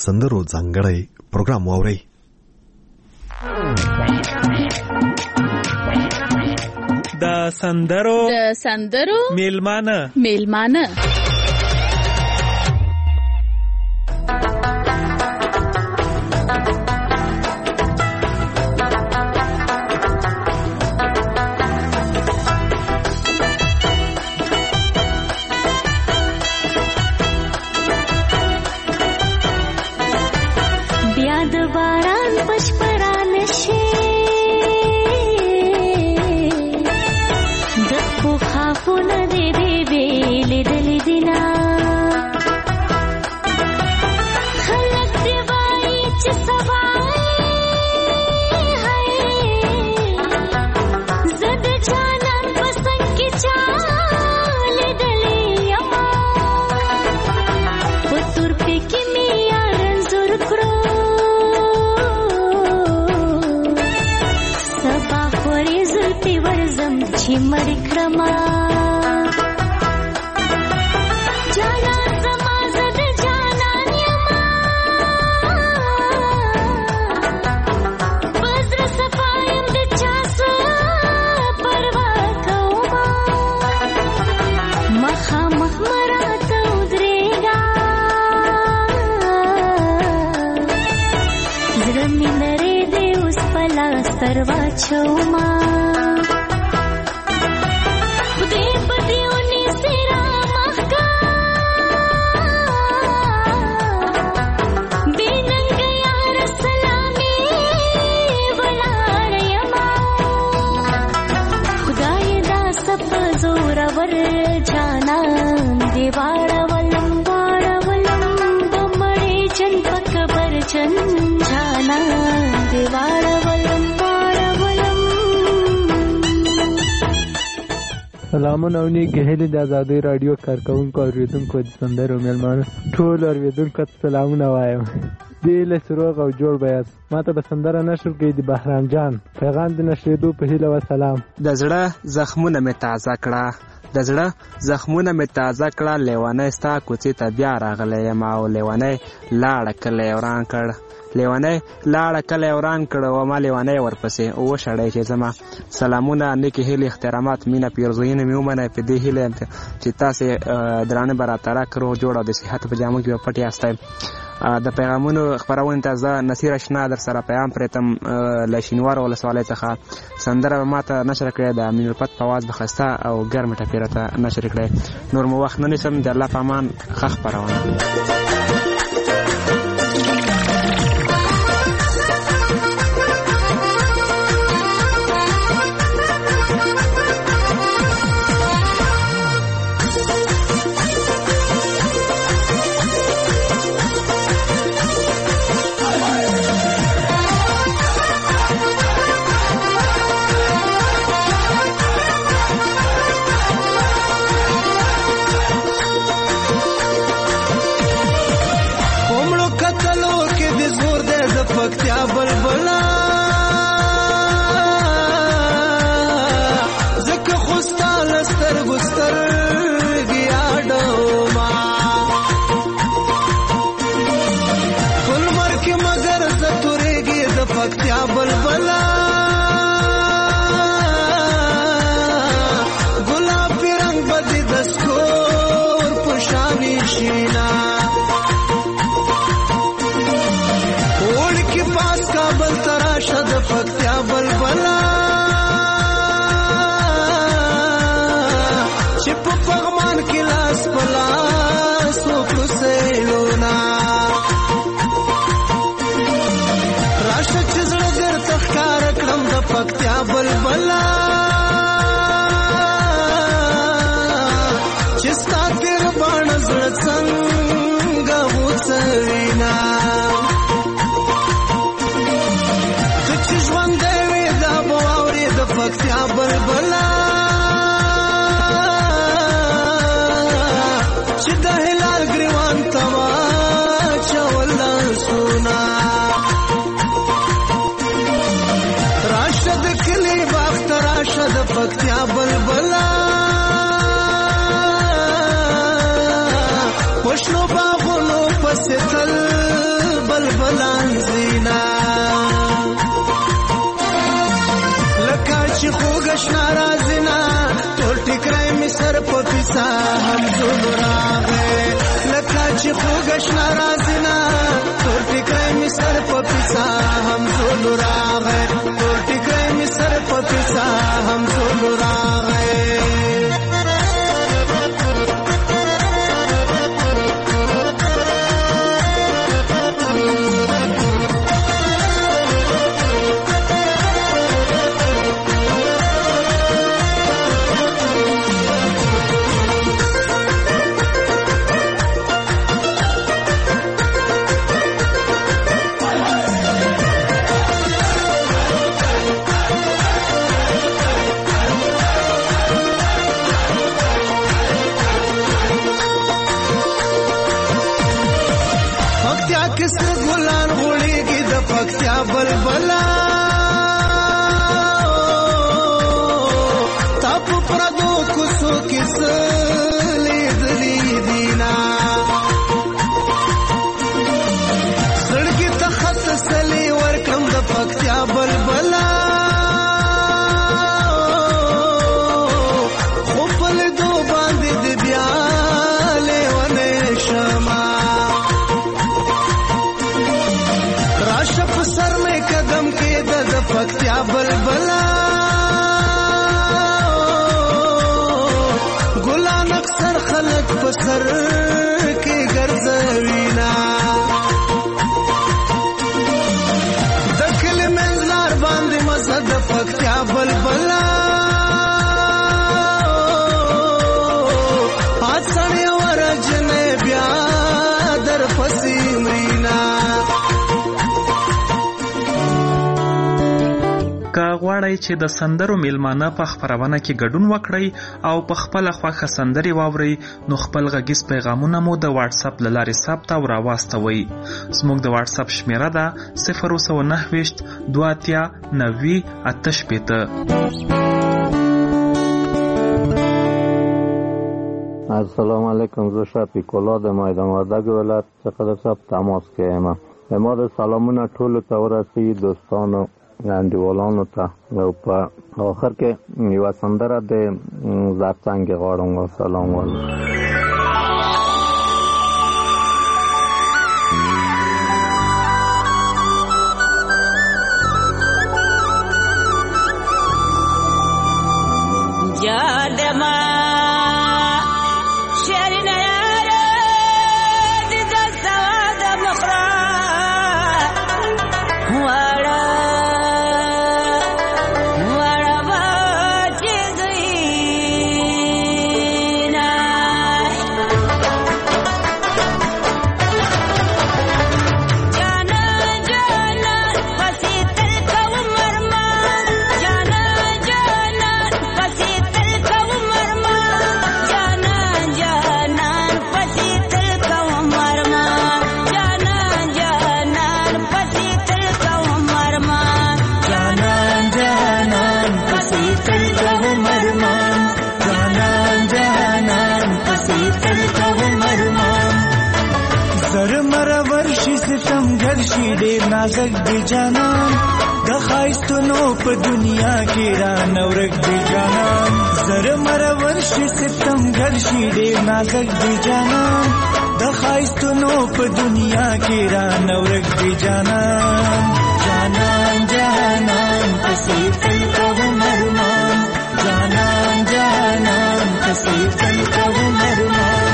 سندرو ځانګړی پروګرام واورئ. د سندرو میلمانه سلامونه او نیکې هیلې د ازادۍ راډیو کارکوونکو اورېدونکو د سندرو میلمانه ټولو اورېدونکو ته سلامونه وایم. دې هیله چې روغ او جوړ به یاست. ما ته به سندره نشر کوي د بهرام جان پیغام د نشرېدو په هیله وسلام. د زړه زخمونه مې تازه کړه لیونی ستا کوڅې ته بیا راغلی یم او لیونی لاړه کلی وران کړ او ما لیونی ورپسې وشړی چې زما سلامونه نیکې هیلې احترامات مینه پیرزویونه مې ومنئ. په دې هیله چې تاسې درانه به راته راکړو جوړ او د صحت په جامو کې به پټ یاستی. د پیغامونو خپرونې ته زه نصیر اشنا در سره پیغام پرېتم له شینوار ولسوالۍ څخه. سندره به ما ته نشر کړې د امین الفت په اواز به ښایسته او ګرمه ټپې راته نشر کړې. نور مو وخت نه نیسم. د الله په امان ښه خپرونه. راشه چې زړه درته ښکاره اشنا رازنا تور ټکرای می سر په پیسا هم زول راغې تور ټکرای می سر په پیسا هم زول راغې کسر ګلان غوړېږي د پکتیا بلبلا تا په پردو کوڅو کې څه لیدلي دینا زړګي ته خط سلې ورکړم د پکتیا بلبلا خو په لیدو باندې د بیا لیونی شمه سر میں قدم کے دد پکتیا بلبلا گلان اکثر خلق پسر کے گرزوینا دکل منزلار باند مزد پکتیا بلبلا آج سڑی ورجن بیا در پسی مرینا که غواړئ چې د سندرو میلمانه په خپرونه کې ګډون وکړئ او په خپله خوښه سندرې واورئ نو خپل غږیز پیغامونه مو د واتساپ له لارې ثبت او راواستوئ. زموږ د واتساپ شمیره ده 029 28 90 88. السلام علیکم. زه شفیق الله د میدان وردګ ولایت څخه د صاحب تماس کې یم. ما د سلامونه ټولو ته ورسوي دوستانو انډیوالانو ته او په آخر کې یوه سندره د زرڅنګ غواړم. سلام علیکم. نازک دی جانان د خایستونو په دنیا کې را نورک دی جانان زر مرور شي ستم ګرشي ډېر نازک دی جانان د خایستونو په دنیا کې را نورک دی جانان جانان جانان پسې تل کوم مرمان جانان جانان پسې تل کوم مرمان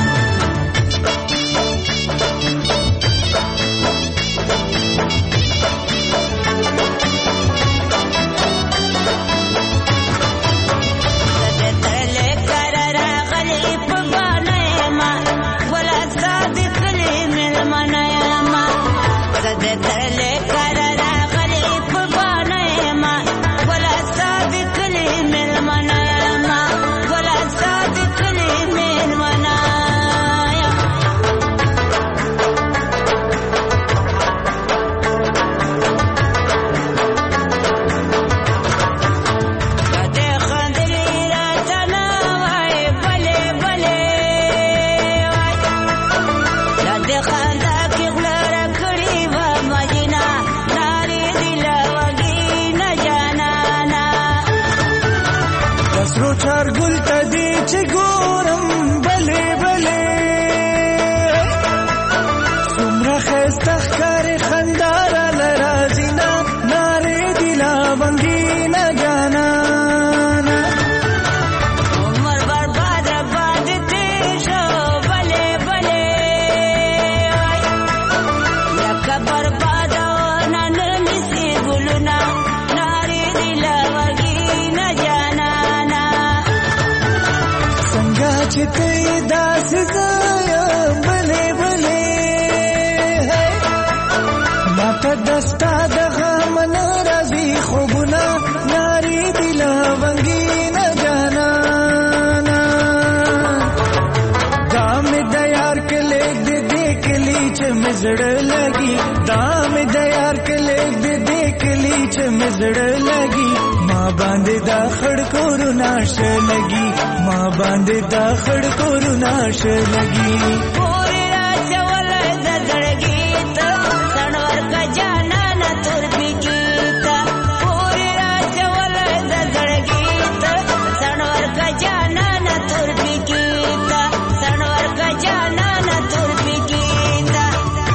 تخکار خندار لرازینا نارے دلا ونگی نہ جانا عمر برباد باد تیشو بلے بلے لکا برباد نن مسی گلنا نارے دلا ونگی نہ جانا سنگا چتے داس زایا بلے بلے ماتا دستا دغا من رازی خوبنا ناری دلا ونگی نہ جانا دام دیار کلے دے دیکھ لی چ مزڑ لگی دام دیار کلے دے دیکھ لی چ مزڑ لگی ماں باندے دا خڑ کو رناش لگی ماں باندے دا خڑ کو رناش لگی پوری راج والا زڑگی تو سنور کا جانا نہ تر بگیتا پوری راج والا زڑگی تو سنور کا جانا نہ تر بگیتا سنور کا جانا نہ تر بگیتا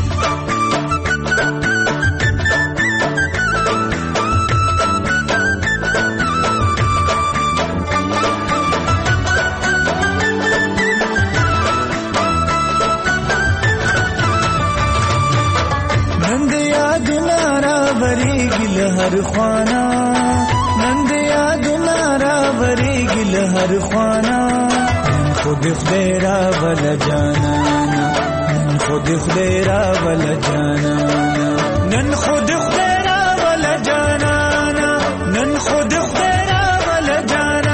نند یاد نارا بری گل ہر خوانا نند یاد نارا بری گل ہر خوانا خود خدیرا والا جانا نن خود خدیرا والا جانا نن خود خدیرا والا جانا نن خود خدیرا والا جانا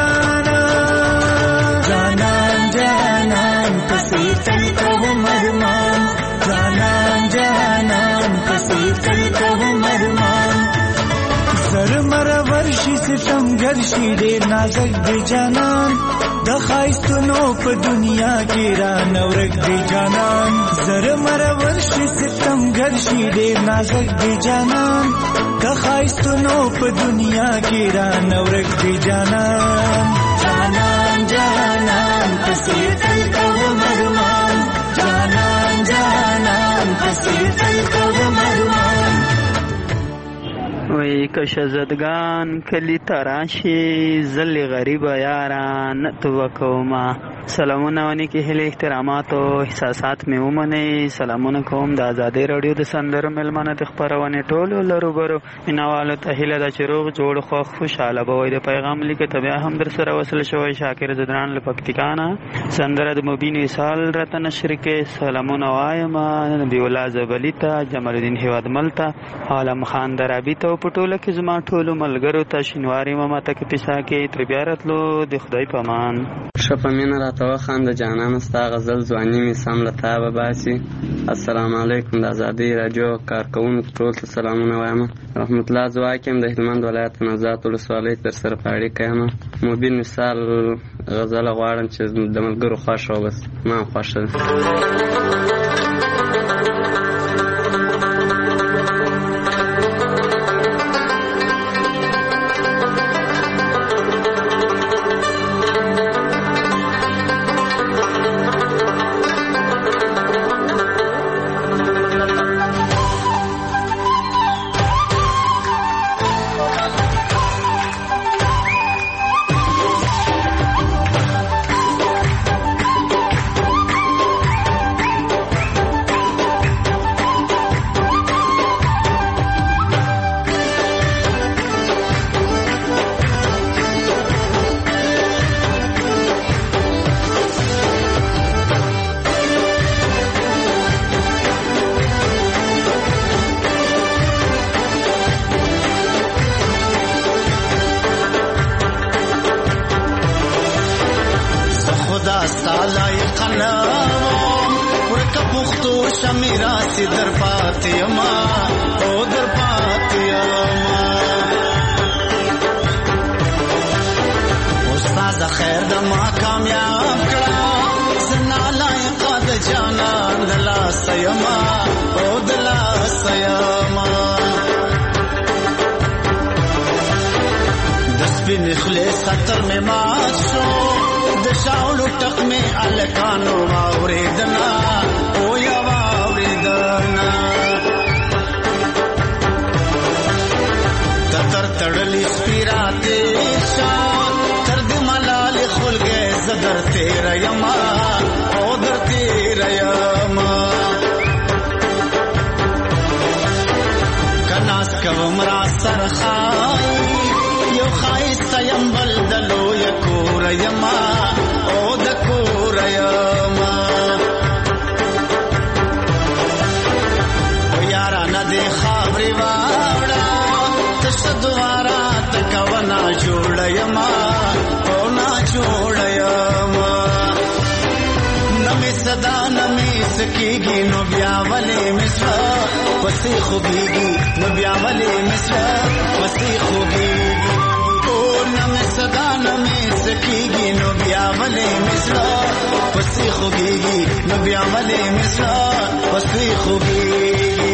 جانان جانان کسی تل کو مرمان جانان جانان کسی تل کو مرمان زر مرا ورشی ستم گرشی دیر نازک دی جانان د خایستونو په دنیا کې را نورک دی جانان زر مرا ورشی ستم گرشی دیر نازک دی جانان د خایستونو په دنیا کې را نورک دی جانان جانان جانان کسی تل کو مرمان جانان جانان کسی تل کو مرمان وی کشزدگان کلی تراشی زل غریب یاران توکوما سلامونه ونی کې هله احترامات او احساسات مې ومنئ سلامونه کوم د آزادۍ رادیو د سندرو ملمنه د خپرونې ټولو لروبرو مینوالو ته هیله ده چې روغ جوړ خوښ خوشحاله به وئ د پیغام لیکه ته بیا هم در سره وصل شوی شاکر زدران له پکتیکانه سندره د مبین وصال راته نشر کې سلامونه وایم نبی الله زبلی ته جمال الدین هیوادمل ته عالم خان درابی ته په ټوله کې زما ټولو ملګرو ته شینواري ماما ته کې پیسا کې تر بیا راتلو د خدای په امان شپه مینه راته وخانده جانانه ستا غزل ځواني مې سم له تابه باسي السلام علیکم د ازادۍ راډیو کارکوونکو ټول ته سلامونه وایم رحمت الله ځواک یم د هلمند ولایت نوزاد ولسوالۍ تر سره په اړیکه یم مبین وصال غزله غواړم چې د ملګرو خوښه وه بس ما هم خوښه ده سطر میں ماسو دشاولو ٹک میں الکانو واوریدنا او یا واوریدنا راشه تر دې ملال خلګې زدر تیر یما او در تیر یما کناس کوم را سرخای یو خایست یم بلدلو یکور یما او د کور یما یارا ندی خبري واړه تش دوارا تکونا جوړ یما او نا جوړ یما نمې صدا نمې سکیږي نو بیا ولې مصر وسې خوږيږي نو بیا ولې مصر وسې خوږيږي او نمې صدا نمې سکیږي نو بیا ولې مصر وسې خوږيږي نو بیا ولې مصر وسې خوږيږي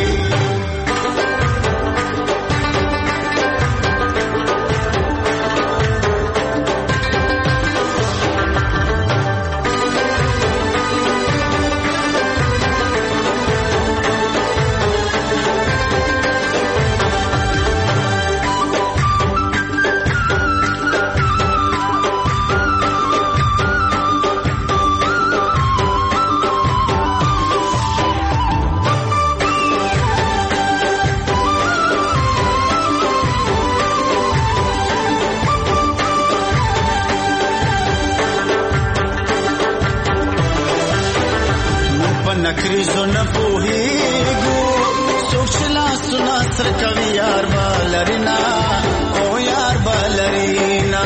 نکریزو نپوهیگو سوچلا سنا سر کوي یار بالرینا او یار بالرینا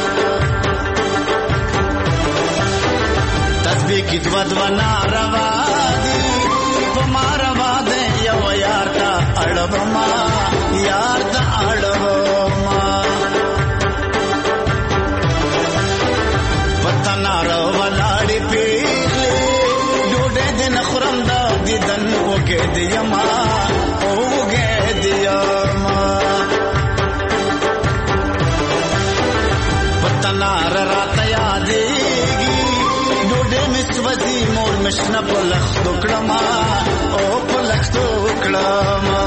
تسبیح کی دو ناروا دی تمہارا دے یو یار تا اڑوما یار تا اڑوما وطن رو ولاړی پیغلی نخرم دا دیدن وگه دیما وگه دیما وطنار رات یادیگی ڈوڑے مسوزی مور مشنا پلخت اکڑما او پلخت اکڑما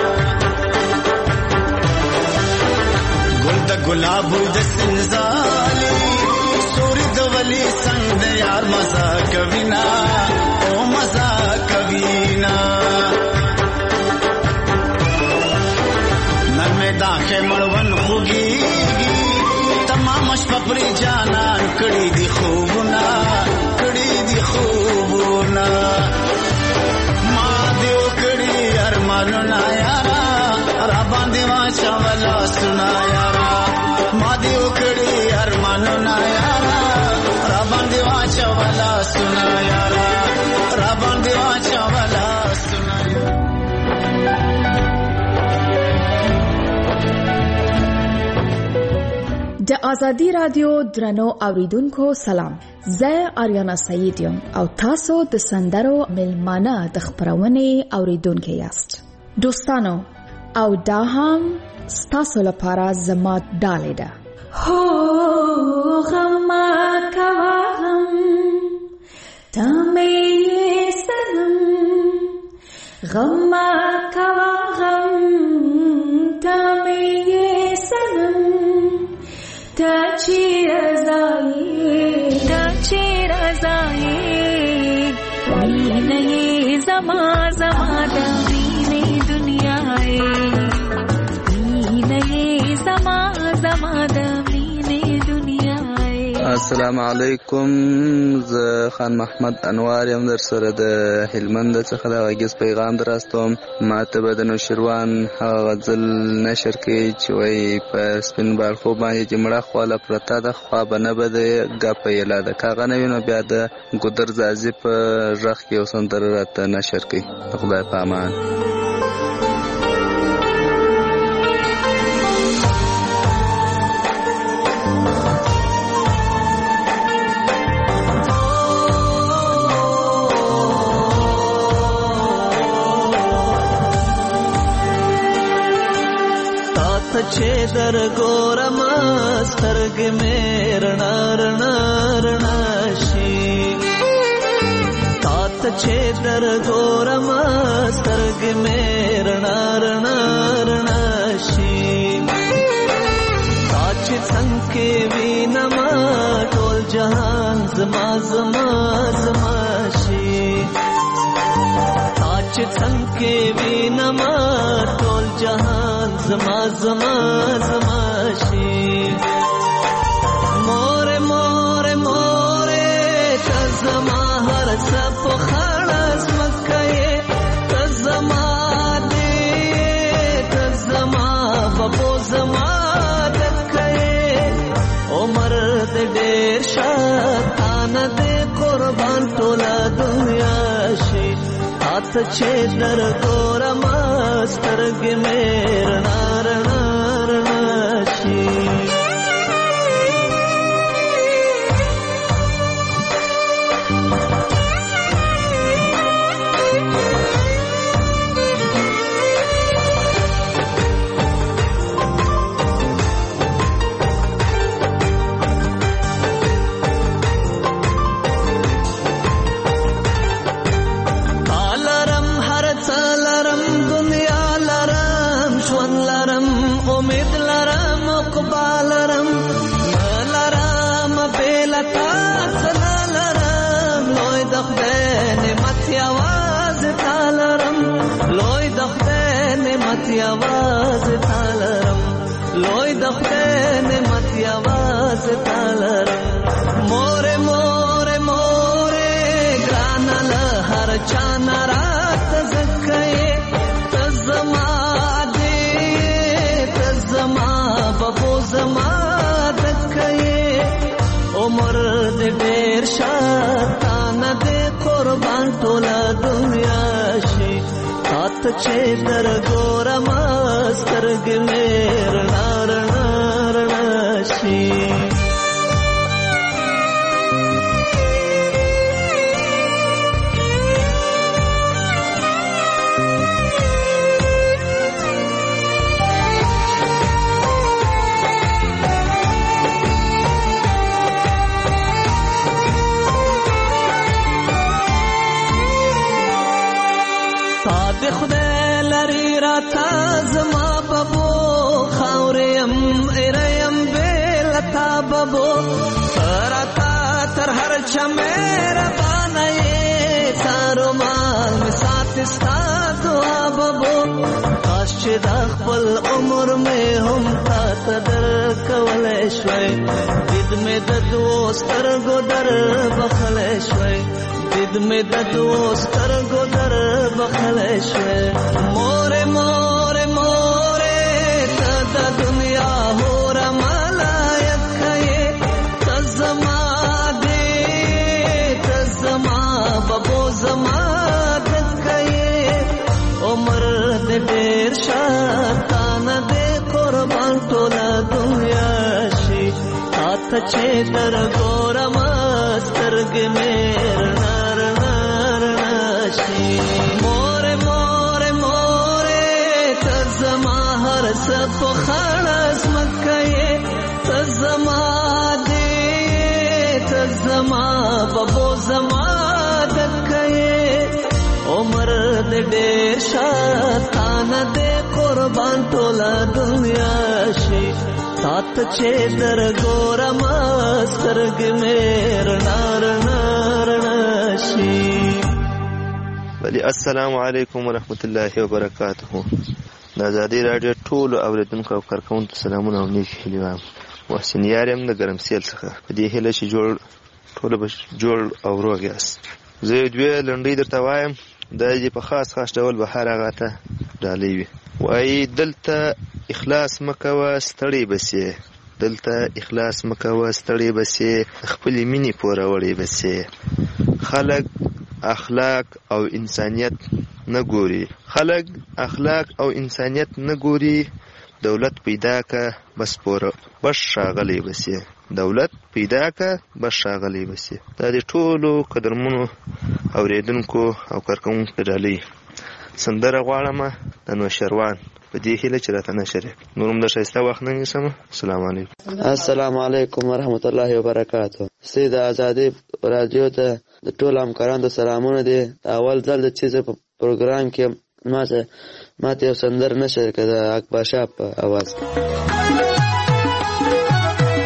گل دا گلاب دا سنزالی سوری دا ولی سنگ دا یار مزا کوینا مزا کبینا نرمه داخه مړون خوږیږي تمام شپه پرې جانان کړي دي خوبونه ما دیو کړي ارمانونه یارا را باندې واچولا سنا یارا ما دیو کړي ارمانونه یارا را باندې واچولا سنا یارا د آزادی رادیو درنو اوریدونکو سلام، زه آریانا سعید یم او تاسو د سندرو ملمانه د خبرونې اوریدونکو یاست. دوستانو او دا هم ستاسو لپاره زما ډالۍ ده. هو غم کوا غم تمه سنم غم کوا غم تمه سنم تا چیر زایی مینه زما دا مینه دنیای مینه زما دا مینه دنیای. السلام علیکم، زه خان محمد انوار یم، در سره د هلمند څخه د غږیز پیغام دراستوم. ماته به د نوشیروان هغه غزل نشر کړي چې وایي په سپین بالښو باندې چې مړه خواله پرته ده خوا به نه به د ګپه یله ده، که هغه نه وي نو بیا د ګودر زازي په غږ کې یو سندره راته نشر کړي. د خدای په امان. چې در ګورم سترګې مې رڼا رڼا رڼا شي، تا ته چې در ګورم سترګې مې رڼا رڼا رڼا شي، تا چې څنګه کې وینما ټول جهان زما زما زما شي تا چې څنګه کې وینما ټول جهان زما زما زما شي مور مور مور ته زما هر څه په خلاص مکه ته زما بابو زما دکې عمر دې ډېر شاتان دې قربان ټوله دنیا شي هات چې در ګورم سترګې مې رڼا رڼا رڼا شي आवाज तालरम लोई दखते ने मत आवाज तालरम मोरे मोरे मोरे ग्रानल हर चाना रात जक्के तजमा दे तजमा बबो जमा दक्के उमर दे ढेर शातान दे कुर्बान टोला दुनिया शी हाथ छे दर गोरम سترګې مې رڼا رڼا رڼا شي تا دې خدای لري راته زما بابو خاوریم اریم بیلتا بابو راتا تر هر چا میرا بانای تارو مال می سات استا دعا بابو کاش چې د خپل عمر می هم تا تدر کولای شوي دید می د دوستر ګدر بخلای شوي دید می د دوستر ګدر بخلای شوي مور مور دنیا ہو رمالایت کھئے تزما دے تزما ببو زما دکھئے عمر دے ڈیر شاتان دے قربان ٹولا دنیا شی ہاتھ چھے در گورم سترگ میر نار نار ناشی مور مور مورے تزما هر سپ خلاص مکه تزما دې تزما بابو زما دکې عمر دې ډېر شاتان دې قربان ټوله دنیا شي سات چې در ګورم سترګې مې رڼا رڼا رڼا شي ولی السلام علیکم ورحمت الله وبرکاته د ازادي راډیو ټولو اوریدونکو او کارکوونکو سلامونه او نیک هیلې وایم محسن یار یم د ګرمسیل څخه په دې هیله چې ټوله به جوړ او روغ یاست زه یو دوې لنډۍ درته وایم دا دې په خاص ډول به هر هغه ته ډالۍ وي وایي دلته اخلاص مه کوه ستړی به سې دلته اخلاص مه کوه ستړی به سې خپلې مینې پوروړی به سې خلک اخلاق او انسانیت نه ګوري خلک اخلاق او انسانیت نه ګوري دولت پیدا که بس پوره بس ښاغلی بسې دولت پیدا که بس ښاغلی بسې دا د ټولو قدرمنو اوریدونکو او کارکوونکو ډالۍ سندره غواړمه د نوشروان په دې هیله چې راته نشر نور هم د ښایسته وخت نه نیسم السلام علیکم ورحمت الله وبرکاته سید ازادي رادیو ته د ټولو همکارانو د سلامونه دي اول ځل چې په پروګرام کې ماته یو سندر نشر کړه اکبر شاه په اواز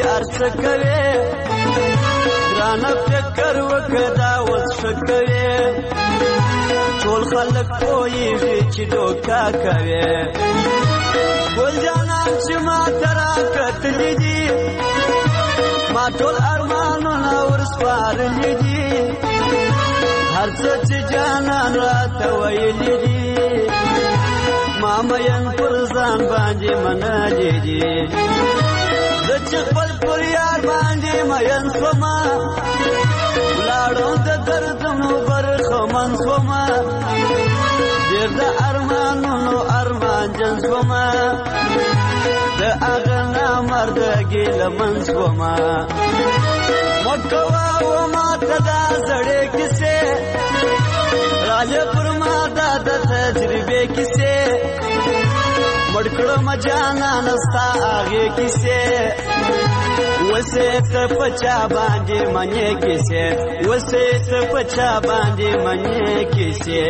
ارڅ کوي ګرانه فکر وکړه اوس شکوي ټول خلک پوهیږي چې دوکا کوي ګل جانان چې ما ترا کتلې دي ما ټول ارمانونه ورسپارلې دي هر څه چې جانان راته ویلې دي ما مین پر ځان باندې منلې دي زه چې خپل پر یار باندې مین شومه ولاړم د دردونو برخمن شومه ډېر د ارمانونو ارمانجن شومه د هغه نامرده ګیلمن شومه مه کوه و ماته دا زړې کیسې راځه پر ما دا د تجربې کیسې مړ کړم جانان ستا هغې کیسې وسې ته په چا باندې منې کیسې وسې ته په چا باندې منې کیسې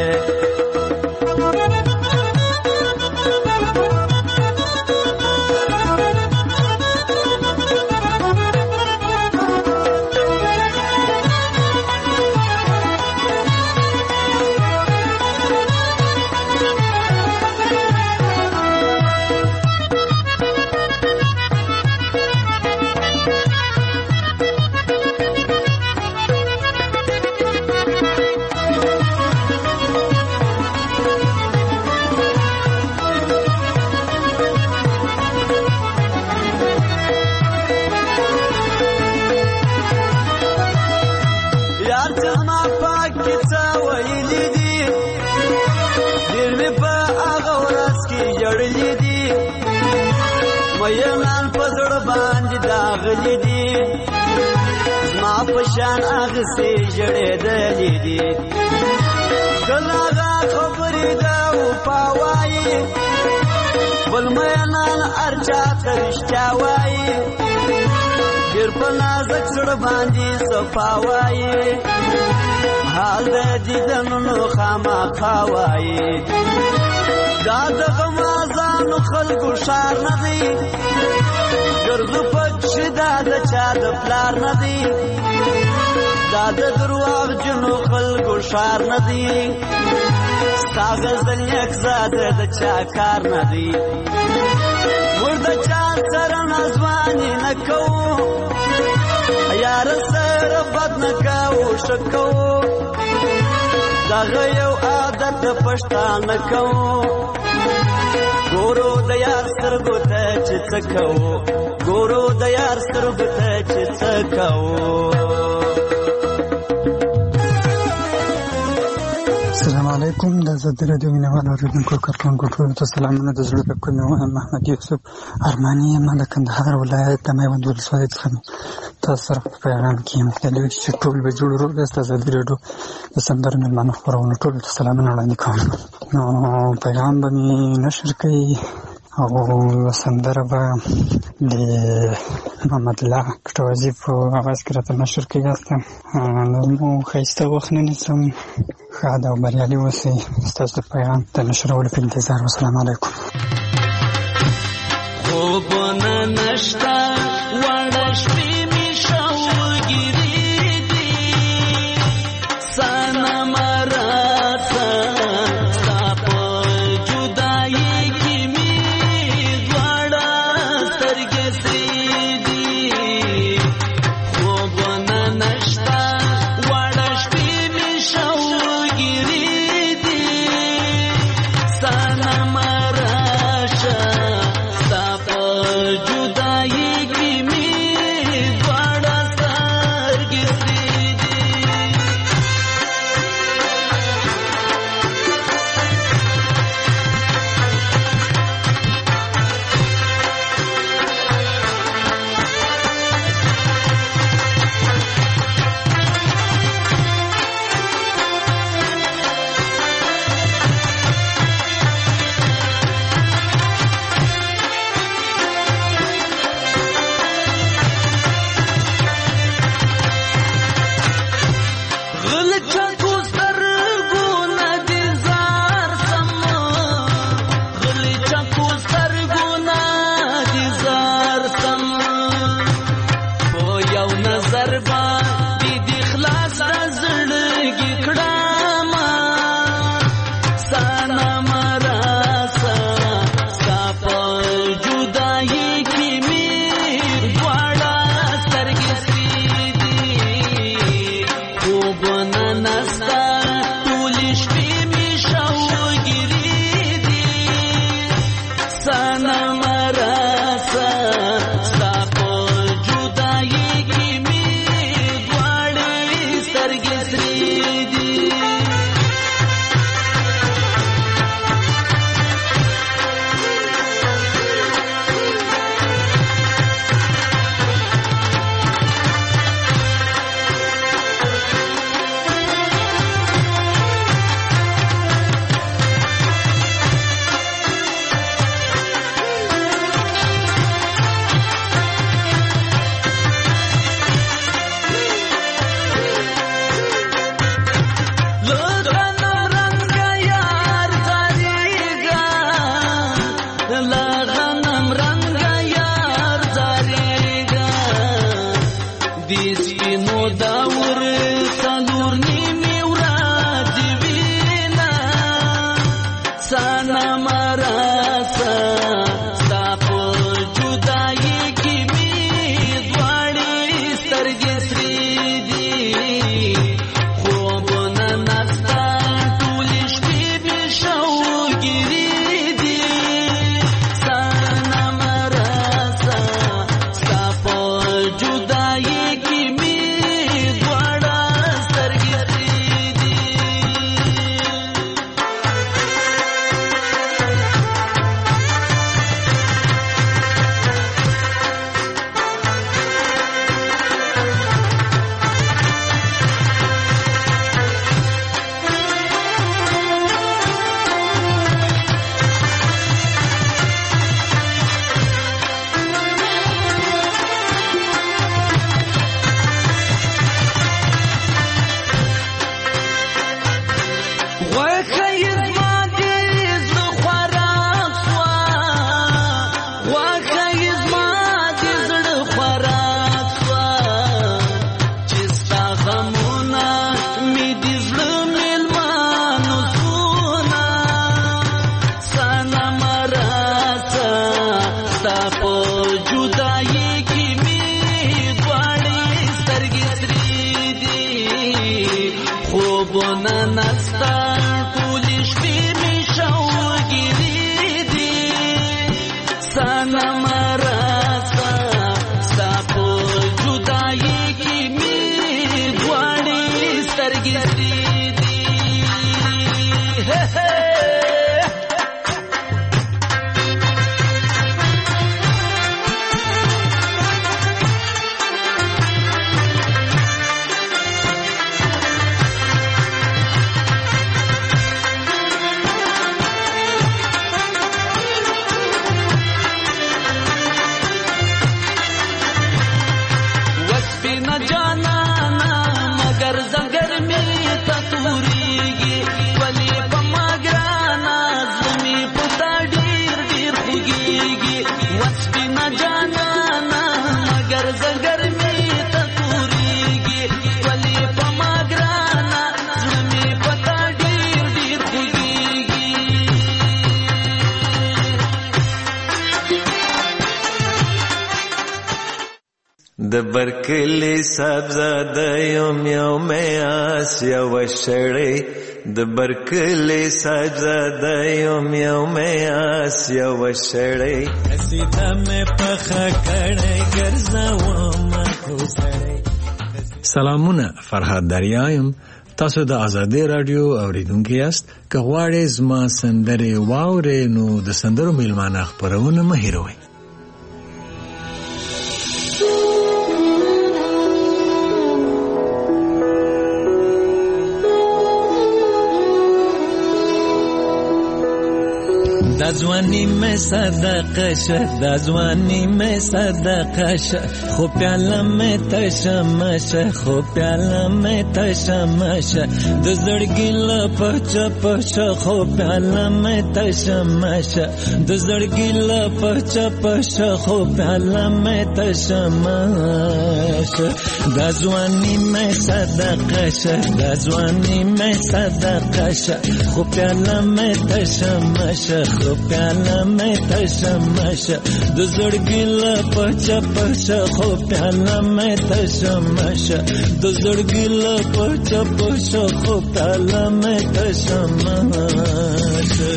مینان په زړه باندې داغلي دي زما په شان اغسې ژړېدلي دي کله هغه خبرې ده وپاوایي بل مینان هر چا ته رښتیا وایي ډېر په نازک زړه باندې صفا وایي حال د دیدنونو خامخا وایي دا د غمازانو خلکو ښار نه دی ګرځو پکښې دا د چا د پلار نه دی دا د درواغجنو خلکو ښار نه دی ستا غزل یک زاده د چا کار نه دی موږ د چا سره نازواني نه کوو یاره سره بد نه کوو ښه کوو دغه یو عادت د پښتانه کوو ګورو د یار سترګو ته چې څه کوو ګورو د یار سترګو ته چې څه کوو السلام علیکم د ازادي راډیو مینوالو اورېدونکو کارکوونکو ټولو ته سلامونه د زړه په کومې وایم محمد یوسف ارماني یم د کندهار ولایت د میوند ولسوالۍ څخه تاسو سره په پیغام کې یم دلته چې ټول به جوړ روغ یاست ازادي راډیو د سندرو مېلمانه خپرونو ټولو ته سلامونه وړاندې کوم نو پیغام به مې نشر کوي او سندره به د محمد الله کټوازي په اواز کې راته نشر کوي یاستم نو مو ښایسته وخت نه نیسم ښاد او بریالي اوسئ ستاسو د پیغام د نشرولو په انتظار والسلام علیکم خوبونه نشته وړه شپې مې شوګیرې دي صنمه راته ستا په جدایۍ کې مې دواړه سترګې سرې دي خوبونه نشته وړه شپې مې شوګیرې دي صنمه راشه ستا په جدایۍ کې مې دواړه سترګې سرې دي جدائی کی می غواړي سترګې سرې دي خوبونه نستا ټولې شپې مې شوګیرې دي صنم راسه ستا په جدائی کی می غواړي سترګې سرې دي د برکلی صاحبزاده یم یو میاس یو شړی د برکلی صاحبزاده یم یو میاس یو شړی سیده مې پخه کړی ګرځوم خو سړی. سلامونه، فرهاد دریا یم. تاسو د آزادی رادیو اوریدونکي یاست. که غواړئ زما سندرې واورئ نو د سندرو میلمانه خپرونه مه هېروئ. دا ځواني مې صدقه شه، دا ځواني مې صدقه شه، خو پیاله مې تشمه شه، خو پیاله مې تشمه شه، د زړګي له پچه پشه، خو پیاله مې تشمه شه، د زړګي له پچه پشه، خو پیاله مې تشمه شه. دا ځواني مې صدقه شه، دا ځواني مې صدقه شه، خو پیاله مې تشمه شه، خو پیاله مې تشمه شه، د زړګي له پچه پشه، خو پیاله مې تشمه شه، د زړګي له پچه پشه، خو پیاله مې تشمه شه.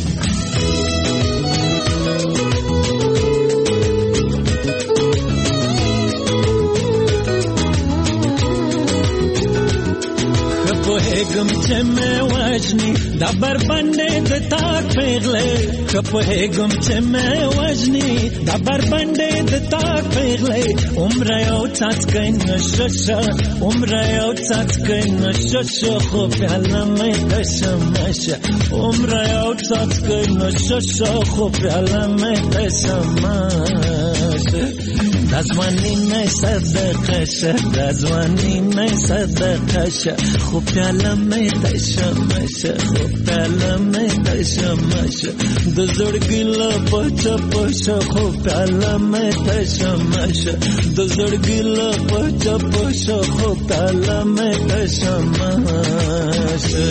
پوهېږم چې مې وژني دا بربنډې د تاک پیغلې، که پوهېږم چې مې وژني دا بربنډې د تاک پیغلې، عمره یو څاڅکی نشه شه، عمره یو څاڅکی نشه شه، خو پیاله مې تشمه شه، عمره یو څاڅکی نشه شه، خو پیاله مې تشمه شه. دا ځواني مې صدقه شه، دا ځواني مې صدقه شه، خو پیاله مې تشمه شه، خو پیاله مې تشمه شه، د زړګي له پچه پشه، خو پیاله مې تشمه شه، د زړګي له پچه پشه، خو پیاله مې تشمه شه.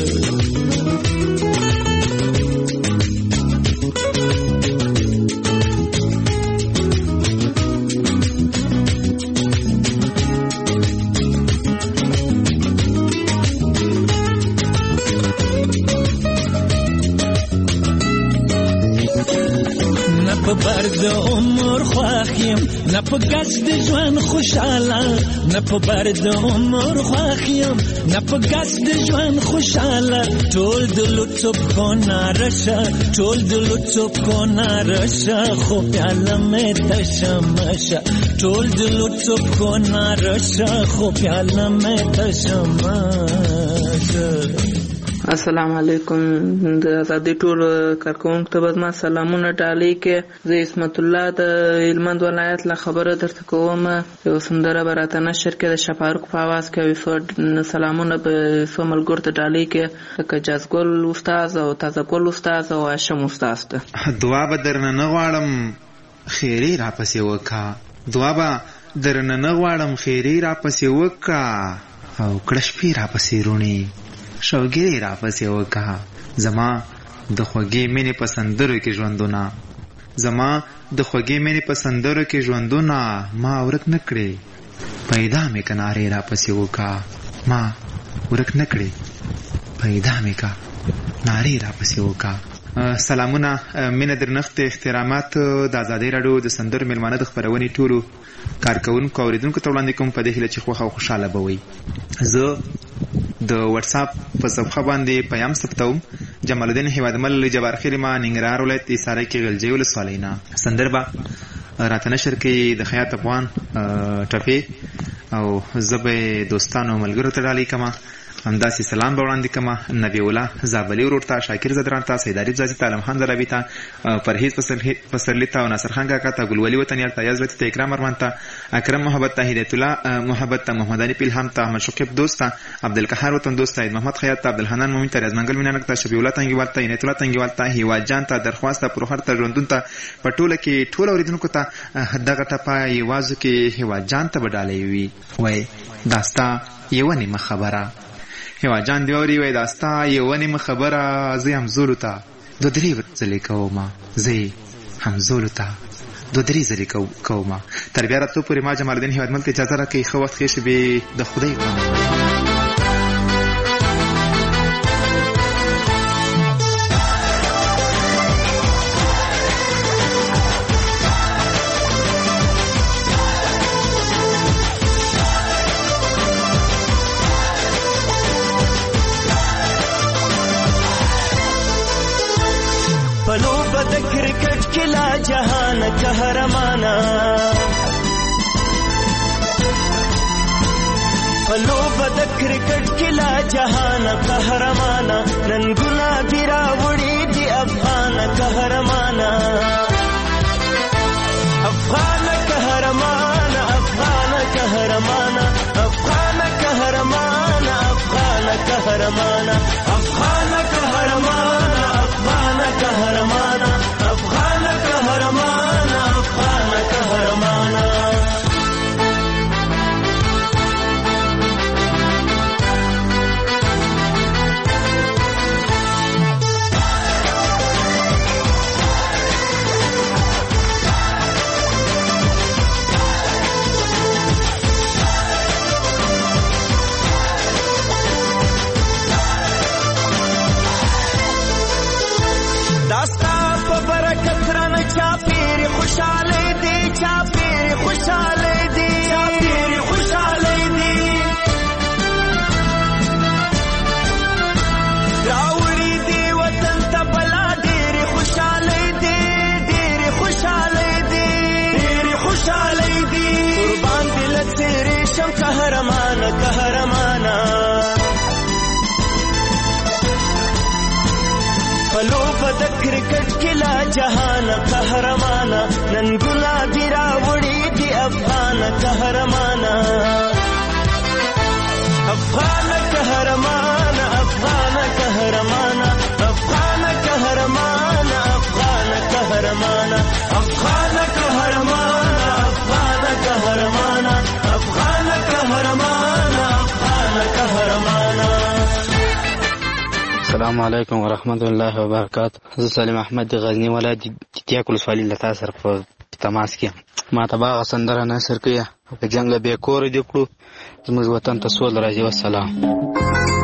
په بر د عمر خوښ یم، نه په ګس د ژوند خوشحاله، نه په بر د عمر خوښ یم، نه په ګس د ژوند خوشحاله، ټول د لطفو پښو نارشه، ټول د لطفو پښو نارشه، خو پیاله مې تشمه شه، ټول د لطفو پښو نارشه، خو پیاله مې تشمه شه. السلام علیکم. د آزادۍ ټول کارکوونکو ته به زما سلامونه ډالۍ کې. زه عصمت الله د هلمند ولایت له خبره درته کوم. یو سندره به راته نشر کې د شفاروق په اواز کې څو سلامونه به څو ملګرو ته ډالۍ کې، لکه جازګل استاد او تازه ګل استاد او هاشم استاد ته. دعا به درنه نه غواړم خیري راپسې وکړه، دعا به درنه نه غواړم خیري راپسې وکړه، او کړه شپې راپسې روڼې شوګیرې راپسې وکړه، زما د خوږې مینې په سندرو کې ژوندونه، زما د خوږې مینې په سندرو کې ژوندونه ما ورک نه کړې پیدا مې که نارې راپسې وکا ما ورک نه کړې پیدا مې که نارې راپسې وکا. سلامونه، مینه، درنښت، احترامات د ازادۍ راډیو د سندرو میلمانه د خپرونې ټولو کارکوونکو اوریدونکو ته وړاندې کوم په دې هیله چې خوښه او خوشحاله به وئ. زه د واتساپ په صفحه باندې پیام ثبتوم. جمال الدین هیوادمل جبارخیل ما ننګرهار ولایت ایساره کې غلجۍ ولسوالۍ نه سندر به راته نشر کوي د خیاط افغان ټپې او زه به دوستانو ملګرو ته ډالۍ کومه. همداسې سلام به وړاندې کومه نبی الله زابلي ورور ته، شاکر زدران ته، سید عارف ځاځي ته، علم خان درابي ته، پرهیز پسرلي ته او ناصر خان کاکا ته، ګلولي وطنیار ته، یزلتي ته، اکرام ارمان ته، اکرم محبت ته، هدایت الله محبت ته، محمد علي پیلهام ته، احمد شقیب دوست ته، عبدالقهار وطن دوست ته، محمد خیاط ته، عبدالحنان مومن ته، ریاض منګل مینانک ته، شفیع الله تنګیوال ته، عنایت الله تنګیوال ته، هیواد جان ته، درخواست ته، پروخر ته، ژوندون ته، په ټوله کې ټول اوریدونکو ته دغه ټپه یوازو کې هیواد جان ته به ډالۍ وي. وایي دا ستا یوه نیمه خبره. هیواد جان دی اوري، وایي دا ستا یوه نیمه خبره. زه همزولو ته دوه درې ځلې کومه، زه همزولو ته دوه درې ځلې کومه. تر بیا راتلو پورې ما جمال الدین هیوادمل ته اجازه راکوئ. ښه وخت ښې شېبې د خدای په امان. جهان قهرمانا فلوب د کرکټ کلا جهان قهرمانا نن ګلابي راوړي دی افغان قهرمانا افغان قهرمانا افغان قهرمانا افغان قهرمانا افغان قهرمانا افغان قهرمانا افغان قهرمانا افغان قهرمانا افغان قهرمانا. چاپیر خوشاله دی چاپیر خوشاله دی چاپیر خوشاله دی راوړي دی وطن ته بلا ډېر خوشاله دی ډېر خوشاله دی ډېر خوشاله دی قربان دل تیرې شم قهرمانه قهرمانه فلوب د کرکټ کلا جهان قهرمانا نن ګلابي راوړي دی افغان قهرمانا افغان قهرمانا افغان قهرمانا افغان قهرمانا افغان قهرمانا افغان قهرمانا افغان قهرمانا افغان قهرمانا افغان قهرمانا. السلام علیکم ورحمت الله وبرکاته. زه سلیم احمد د غزنی ولایت تیاک ولسوالۍ له تاسو سره په تماس کې یم. ما ته به هغه سندره نشر کړې په جنګ له بې کوره دې کړو زموږ وطن ته سوله راځي. والسلام.